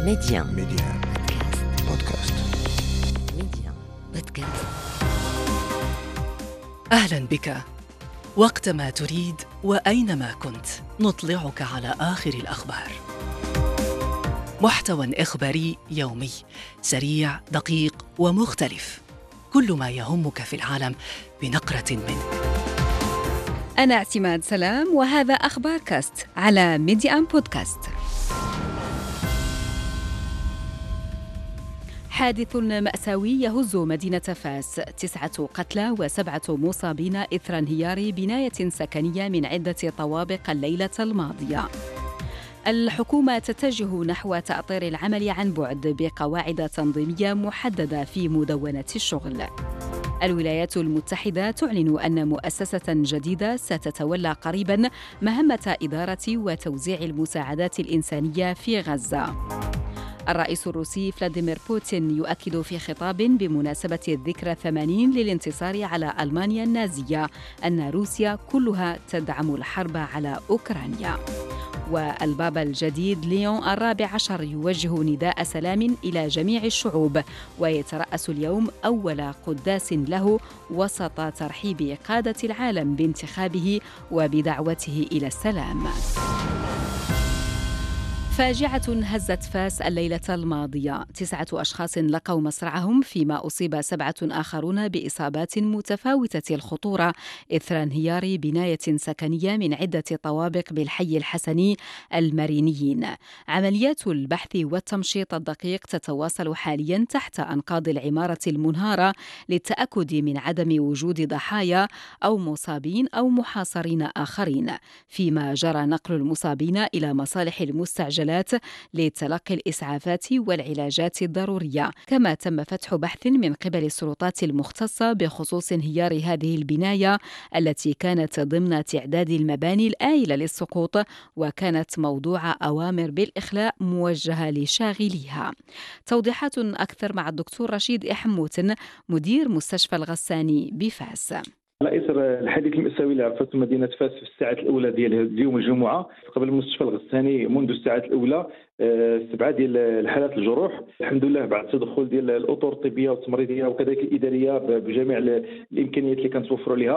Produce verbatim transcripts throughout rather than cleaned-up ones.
ميديان ميديان بودكاست. ميديان بودكاست. أهلا بك. وقتما تريد وأينما كنت نطلعك على آخر الأخبار. محتوى إخباري يومي سريع دقيق ومختلف، كل ما يهمك في العالم بنقرة منه. أنا اعتماد سلام وهذا أخبار كاست على ميديان بودكاست. حادث مأساوي يهز مدينة فاس، تسعة قتلى وسبعة مصابين إثر انهيار بناية سكنية من عدة طوابق الليلة الماضية. الحكومة تتجه نحو تأطير العمل عن بعد بقواعد تنظيمية محددة في مدونة الشغل. الولايات المتحدة تعلن أن مؤسسة جديدة ستتولى قريباً مهمة إدارة وتوزيع المساعدات الإنسانية في غزة. الرئيس الروسي فلاديمير بوتين يؤكد في خطاب بمناسبة الذكرى الثمانين للانتصار على ألمانيا النازية أن روسيا كلها تدعم الحرب على أوكرانيا. والبابا الجديد ليون الرابع عشر يوجه نداء سلام إلى جميع الشعوب، ويترأس اليوم أول قداس له وسط ترحيب قادة العالم بانتخابه وبدعوته إلى السلام. فاجعة هزت فاس الليلة الماضية، تسعة أشخاص لقوا مصرعهم فيما أصيب سبعة آخرون بإصابات متفاوتة الخطورة إثر انهيار بناية سكنية من عدة طوابق بالحي الحسني المرينيين. عمليات البحث والتمشيط الدقيق تتواصل حاليا تحت أنقاض العمارة المنهارة للتأكد من عدم وجود ضحايا أو مصابين أو محاصرين آخرين، فيما جرى نقل المصابين إلى مصالح المستعجلة لتلقي الإسعافات والعلاجات الضرورية. كما تم فتح بحث من قبل السلطات المختصة بخصوص انهيار هذه البناية التي كانت ضمن تعداد المباني الآيلة للسقوط، وكانت موضوع أوامر بالإخلاء موجهة لشاغليها. توضيحات أكثر مع الدكتور رشيد إحموتن، مدير مستشفى الغساني بفاس. على اثر الحادث المأساوي اللي عرفته مدينه فاس في الساعات الاولى ديال اليوم الجمعه قبل المستشفى الغساني منذ الساعات الاولى سبعه ديال الحالات الجروح، الحمد لله بعد تدخل ديال الاطر الطبيه والتمريضيه وكذلك الاداريه بجميع الامكانيات اللي كنتوفروا لها،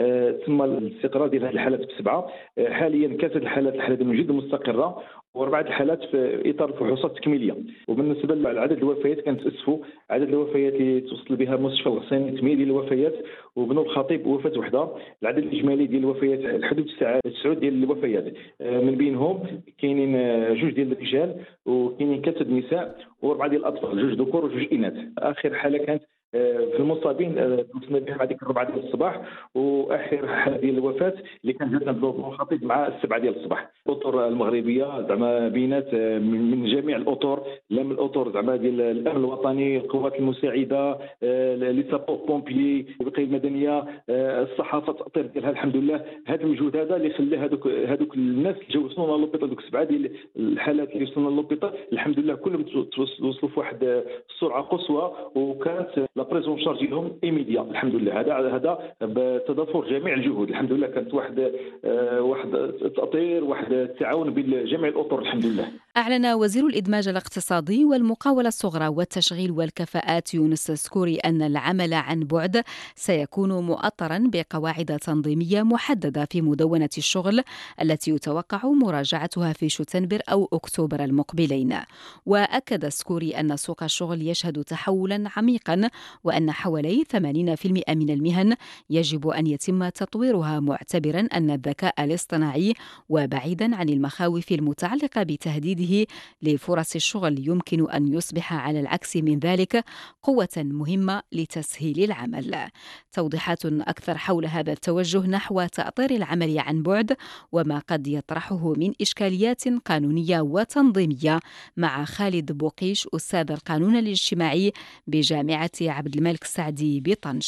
تم الاستقرار ديال هذه الحالات بسبعه. حاليا كانت الحالات الحاله من جد مستقره، واربعه الحالات في اطار الفحوصات التكميليه. وبالنسبه لعدد الوفيات كنتاسفوا، عدد الوفيات اللي توصل بها المستشفى الغساني ثمانيه ديال الوفيات، وبنو الخطيب وفاه وحده. العدد الاجمالي ديال الوفيات الحدود تسعه ديال الوفيات، من بينهم كاينين جوج ديال الرجال وكاينين ثلاثه النساء واربعه ديال الاطفال، جوج ذكور وجوج اناث. اخر حاله كانت في المصابين وصلنا بهم هذيك الربعه ديال الصباح، واخر حاله ديال الوفاه اللي كان جاتنا بلوغ خطيب مع السبعه ديال الصباح. الاطر المغربيه زعما بينات من جميع الاطر، لا من الاطر زعما ديال الامن الوطني، القوات المساعده، لي سابور بومبيي، البقيه المدنيه، الصحافه، التاطير ديالها. الحمد لله هذا المجهود هذا اللي خلى هذوك هذوك الناس اللي جاو وصلوا للوبيطال، دوك سبعه ديال الحالات اللي وصلنا للوبيطال الحمد لله كلهم توصلوا في واحد السرعه قصوى، وكانت بريزون شارج لهم ايميديا. الحمد لله هذا هذا بتضافر جميع الجهود. الحمد لله كانت واحد واحد التأطير، واحد التعاون بين جميع الاطر الحمد لله. أعلن وزير الإدماج الاقتصادي والمقاولة الصغرى والتشغيل والكفاءات يونس سكوري أن العمل عن بعد سيكون مؤطرا بقواعد تنظيمية محددة في مدونة الشغل التي يتوقع مراجعتها في شتنبر أو أكتوبر المقبلين. وأكد سكوري أن سوق الشغل يشهد تحولا عميقا، وأن حوالي ثمانين بالمئة من المهن يجب أن يتم تطويرها، معتبرا أن الذكاء الاصطناعي وبعيدا عن المخاوف المتعلقة بتهديده لفرص الشغل يمكن أن يصبح على العكس من ذلك قوة مهمة لتسهيل العمل. توضيحات أكثر حول هذا التوجه نحو تأطير العمل عن بعد وما قد يطرحه من إشكاليات قانونية وتنظيمية مع خالد بوقيش، أستاذ القانون الاجتماعي بجامعة عبد الملك السعدي بطنجة.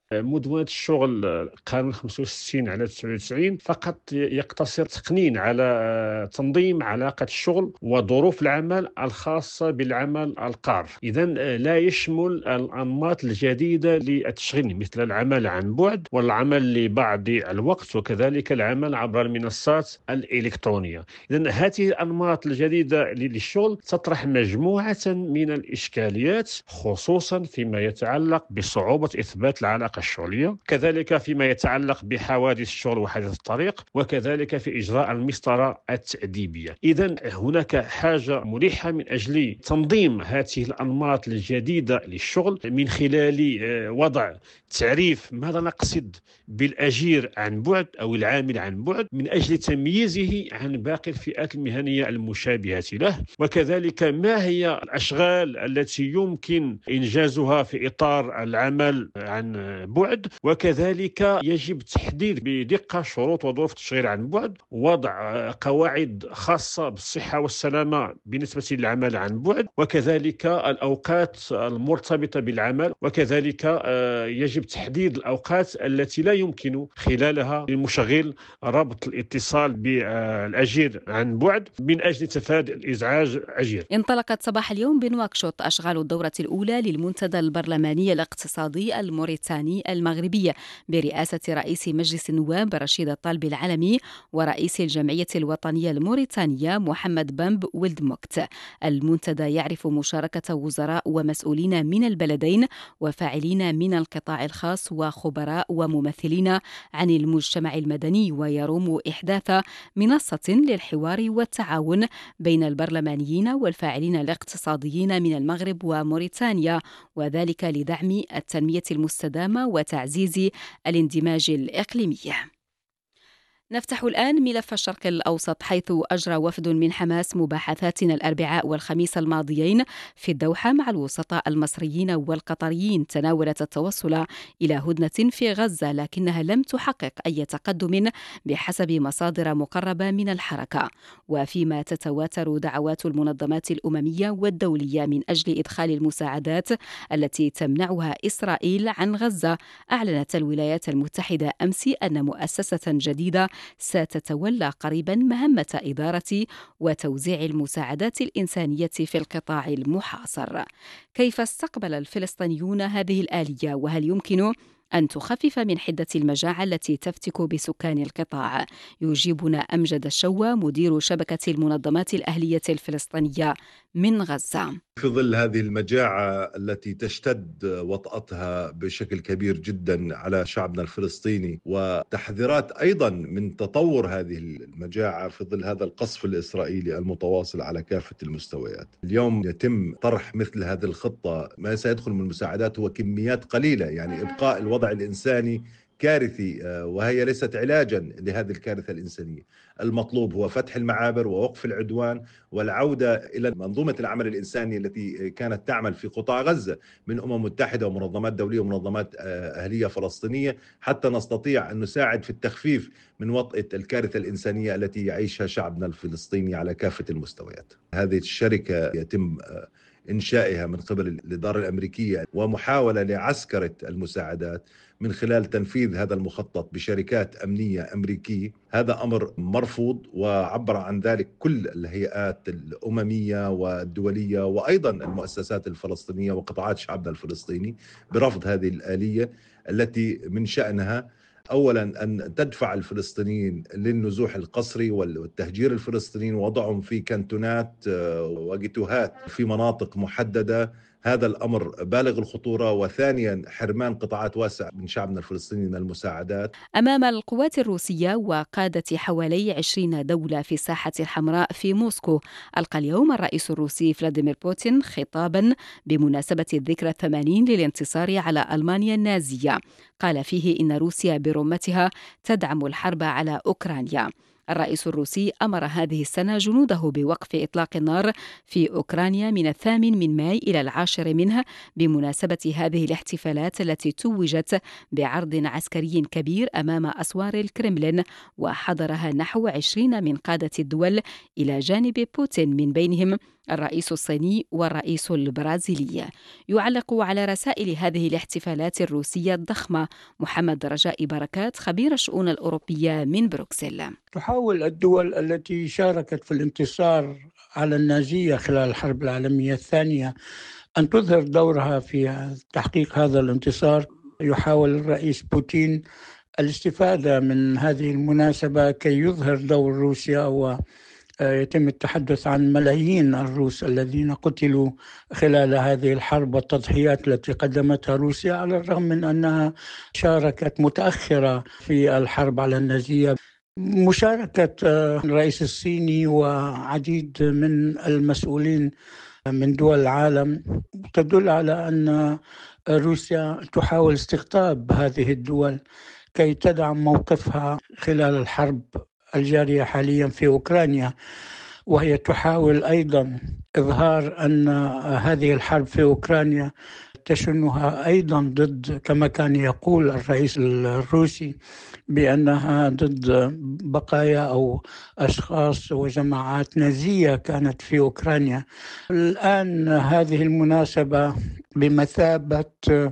مدونة الشغل قانون خمسة وستين على تسعة وتسعين فقط يقتصر تقنين على تنظيم علاقة الشغل وظروف العمل الخاصة بالعمل القار. إذن لا يشمل الأنماط الجديدة للتشغيل مثل العمل عن بعد والعمل لبعض الوقت وكذلك العمل عبر المنصات الإلكترونية. إذن هذه الأنماط الجديدة للشغل تطرح مجموعة من الإشكاليات خصوصا فيما يتعلق بصعوبة إثبات العلاقة الشغلية، كذلك فيما يتعلق بحوادث الشغل وحادث الطريق، وكذلك في إجراء المسطرة التأديبية. إذن هناك حاجة ملحة من أجل تنظيم هذه الأنماط الجديدة للشغل من خلال وضع تعريف ماذا نقصد بالأجير عن بعد أو العامل عن بعد من أجل تمييزه عن باقي الفئات المهنية المشابهة له، وكذلك ما هي الأشغال التي يمكن إنجازها في إطار العمل عن بعد، وكذلك يجب تحديد بدقة شروط وظروف التشغيل عن بعد، وضع قواعد خاصة بالصحة والسلامة بالنسبة للعمل عن بعد، وكذلك الأوقات المرتبطة بالعمل، وكذلك يجب تحديد الأوقات التي لا يمكن خلالها للمشغل ربط الاتصال بالأجير عن بعد من أجل تفادي الإزعاج أجير. انطلقت صباح اليوم بنواكشوط أشغال الدورة الأولى للمنتدى البرلماني الاقتصادي الموريتاني المغربي برئاسة رئيس مجلس النواب رشيد الطالب العلمي ورئيس الجمعية الوطنية الموريتانية محمد بامب ولد مكت. المنتدى يعرف مشاركة وزراء ومسؤولين من البلدين وفاعلين من القطاع الخاص وخبراء وممثلين عن المجتمع المدني، ويروم إحداث منصة للحوار والتعاون بين البرلمانيين والفاعلين الاقتصاديين من المغرب وموريتانيا، وذلك لدعم التنمية المستدامة وتعزيز الاندماج الإقليمي. نفتح الآن ملف الشرق الأوسط، حيث أجرى وفد من حماس مباحثات الأربعاء والخميس الماضيين في الدوحة مع الوسطاء المصريين والقطريين تناولت التوصل إلى هدنة في غزة، لكنها لم تحقق أي تقدم بحسب مصادر مقربة من الحركة. وفيما تتواتر دعوات المنظمات الأممية والدولية من أجل إدخال المساعدات التي تمنعها إسرائيل عن غزة، أعلنت الولايات المتحدة أمس أن مؤسسة جديدة ستتولى قريبا مهمة إدارة وتوزيع المساعدات الإنسانية في القطاع المحاصر. كيف استقبل الفلسطينيون هذه الآلية، وهل يمكن أن تخفف من حدة المجاعة التي تفتك بسكان القطاع؟ يجيبنا أمجد الشوى مدير شبكة المنظمات الأهلية الفلسطينية من غزة. في ظل هذه المجاعة التي تشتد وطأتها بشكل كبير جدا على شعبنا الفلسطيني، وتحذيرات أيضا من تطور هذه المجاعة في ظل هذا القصف الإسرائيلي المتواصل على كافة المستويات، اليوم يتم طرح مثل هذه الخطة. ما سيدخل من المساعدات هو كميات قليلة، يعني إبقاء الوضع الإنساني كارثي، وهي ليست علاجا لهذه الكارثة الإنسانية. المطلوب هو فتح المعابر ووقف العدوان والعودة إلى منظومة العمل الإنساني التي كانت تعمل في قطاع غزة من أمم متحدة ومنظمات دولية ومنظمات أهلية فلسطينية، حتى نستطيع أن نساعد في التخفيف من وطأة الكارثة الإنسانية التي يعيشها شعبنا الفلسطيني على كافة المستويات. هذه الشركة يتم إنشائها من قبل الإدارة الأمريكية ومحاولة لعسكرة المساعدات من خلال تنفيذ هذا المخطط بشركات أمنية أمريكية. هذا أمر مرفوض، وعبر عن ذلك كل الهيئات الأممية والدولية وأيضا المؤسسات الفلسطينية وقطاعات شعبنا الفلسطيني برفض هذه الآلية التي من شأنها أولا أن تدفع الفلسطينيين للنزوح القسري والتهجير الفلسطينيين ووضعهم في كانتونات وجيتوهات في مناطق محددة. هذا الأمر بالغ الخطورة. وثانيا حرمان قطاعات واسعة من شعبنا الفلسطيني من المساعدات. أمام القوات الروسية وقادة حوالي عشرين دولة في الساحة الحمراء في موسكو، ألقى اليوم الرئيس الروسي فلاديمير بوتين خطابا بمناسبة الذكرى الثمانين للانتصار على ألمانيا النازية، قال فيه إن روسيا برمتها تدعم الحرب على أوكرانيا. الرئيس الروسي أمر هذه السنة جنوده بوقف إطلاق النار في أوكرانيا من الثامن من ماي إلى العاشر منه بمناسبة هذه الاحتفالات التي توجت بعرض عسكري كبير أمام أسوار الكرملين، وحضرها نحو عشرين من قادة الدول إلى جانب بوتين، من بينهم الرئيس الصيني والرئيس البرازيلي. يعلق على رسائل هذه الاحتفالات الروسية الضخمة محمد رجاء بركات خبير الشؤون الأوروبية من بروكسل. تحاول الدول التي شاركت في الانتصار على النازية خلال الحرب العالمية الثانية أن تظهر دورها في تحقيق هذا الانتصار. يحاول الرئيس بوتين الاستفادة من هذه المناسبة كي يظهر دور روسيا، ويتم التحدث عن ملايين الروس الذين قتلوا خلال هذه الحرب والتضحيات التي قدمتها روسيا، على الرغم من أنها شاركت متأخرة في الحرب على النازية. مشاركة الرئيس الصيني وعديد من المسؤولين من دول العالم تدل على أن روسيا تحاول استقطاب هذه الدول كي تدعم موقفها خلال الحرب الجارية حاليا في أوكرانيا، وهي تحاول أيضا إظهار أن هذه الحرب في أوكرانيا تشنها أيضا ضد، كما كان يقول الرئيس الروسي، بأنها ضد بقايا أو أشخاص وجماعات نازية كانت في أوكرانيا. الآن هذه المناسبة بمثابة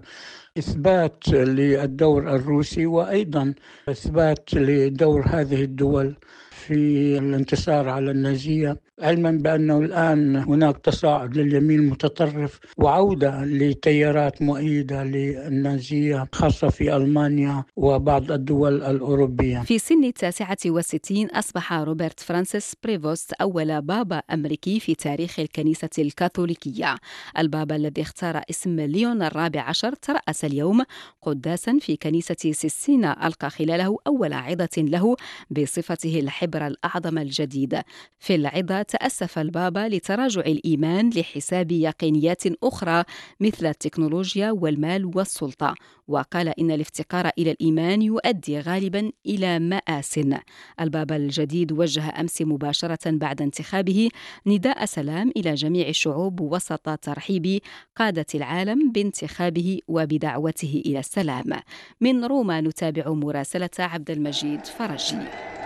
إثبات للدور الروسي وأيضا إثبات لدور هذه الدول في الانتصار على النازية، علما بأنه الآن هناك تصاعد لليمين المتطرف وعودة لتيارات مؤيدة للنازية خاصة في ألمانيا وبعض الدول الأوروبية. في سن التاسعة والستين أصبح روبرت فرانسيس بريفوست أول بابا أمريكي في تاريخ الكنيسة الكاثوليكية. البابا الذي اختار اسم ليون الرابع عشر ترأس اليوم قداسا في كنيسة سيستينا، ألقى خلاله أول عظة له بصفته الحبر الأعظم الجديد. في العظة تأسف البابا لتراجع الإيمان لحساب يقينيات أخرى مثل التكنولوجيا والمال والسلطة، وقال إن الافتقار إلى الإيمان يؤدي غالبا إلى مآسٍ. البابا الجديد وجه أمس مباشرة بعد انتخابه نداء سلام إلى جميع الشعوب وسط ترحيب قادة العالم بانتخابه وبدعوته إلى السلام. من روما نتابع مراسلة عبد المجيد فرجي.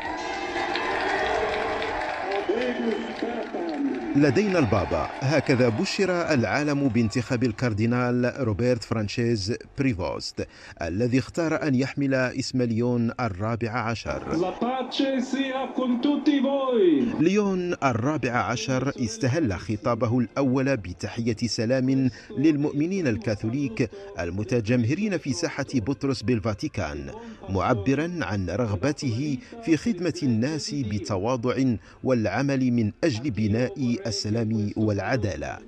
لدينا البابا، هكذا بشر العالم بانتخاب الكاردينال روبرت فرانشيز بريفوست الذي اختار أن يحمل اسم ليون الرابع عشر. ليون الرابع عشر استهل خطابه الأول بتحية سلام للمؤمنين الكاثوليك المتجمهرين في ساحة بطرس بالفاتيكان، معبرا عن رغبته في خدمة الناس بتواضع والعمل من أجل بناء السلام والعدالة.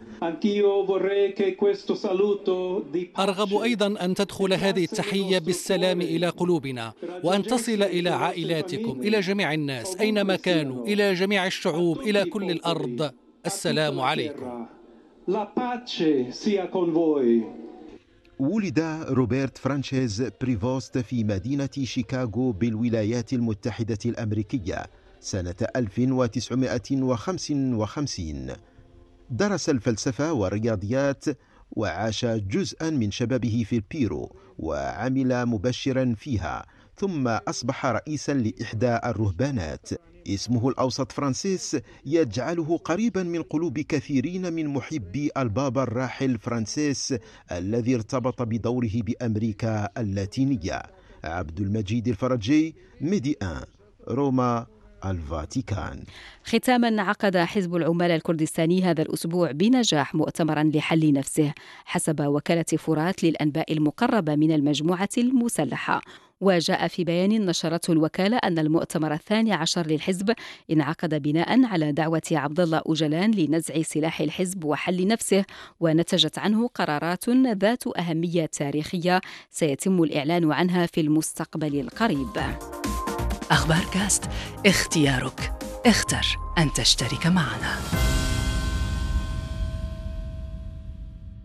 أرغب أيضا أن تدخل هذه التحية بالسلام إلى قلوبنا، وأن تصل إلى عائلاتكم، إلى جميع الناس أينما كانوا، إلى جميع الشعوب، إلى كل الأرض. السلام عليكم. ولد روبرت فرانشيز بريفوست في مدينة شيكاغو بالولايات المتحدة الأمريكية سنة ألف وتسعمائة وخمسة وخمسين. درس الفلسفة والرياضيات وعاش جزءا من شبابه في البيرو وعمل مبشرا فيها، ثم أصبح رئيسا لإحدى الرهبانات. اسمه الأوسط فرانسيس يجعله قريبا من قلوب كثيرين من محبي البابا الراحل فرانسيس الذي ارتبط بدوره بأمريكا اللاتينية. عبد المجيد الفرجي، ميدي آن، روما، الفاتيكان. ختاما، عقد حزب العمال الكردستاني هذا الأسبوع بنجاح مؤتمرا لحل نفسه حسب وكالة فرات للأنباء المقربة من المجموعة المسلحة. وجاء في بيان نشرته الوكالة أن المؤتمر الثاني عشر للحزب انعقد بناء على دعوة عبد الله أوجلان لنزع سلاح الحزب وحل نفسه، ونتجت عنه قرارات ذات أهمية تاريخية سيتم الإعلان عنها في المستقبل القريب. أخبار كاست، اختيارك، اختر أن تشترك معنا.